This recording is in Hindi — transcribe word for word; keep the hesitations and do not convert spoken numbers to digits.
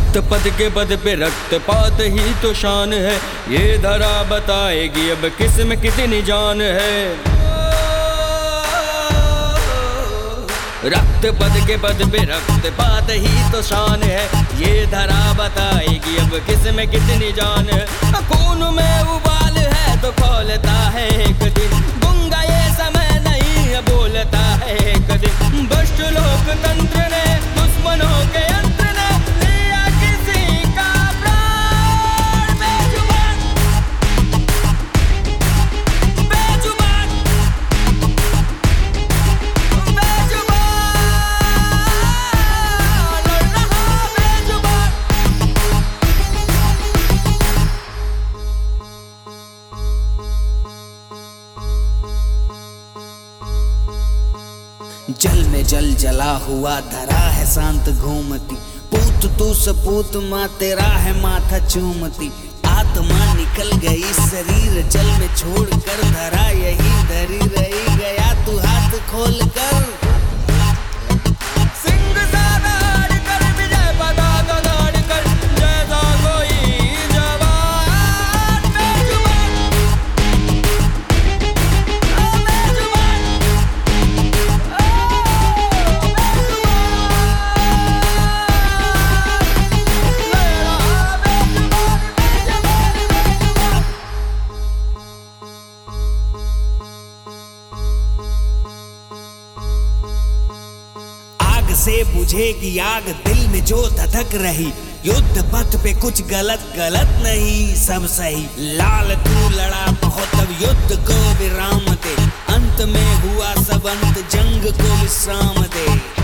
रक्त पद के पद पे रक्तपात ही तो शान है, ये धरा बताएगी अब किस में कितनी जान है। रक्त पद के पद पे रक्तपात ही तो शान है, ये धरा बताएगी अब किस में कितनी जान है। खून में उबाल है तो खोलता है एक दिन, गूंगा ये समय नहीं बोलता है एक दिन। भ्रष्ट लोकतंत्र ने दुश्मनों के यंत्र ने लिया किसी का प्राण। बेजुबान बेजुबान बेजुबान लड़ रहा बेजुबान। जल में जल जला हुआ धरा है शांत घूमती, पूत तू सपूत माँ तेरा है माथा चूमती। आत्मा निकल गई शरीर जल में छोड़ कर, धरा यही धरी रही गया तू हाथ खोल कर। सिंह साधार कर विजय पताका गाड़ कर, जैसा कोई जवान। बेजुबान ओ बेजुबान आग से बुझेगी आग दिल में जो धधक रही, युद्ध पथ पे कुछ गलत गलत नहीं सब सही। लाल तू लड़ा बहुत अब युद्ध को विराम दे, अंत में हुआ सब अंत जंग को विश्राम दे।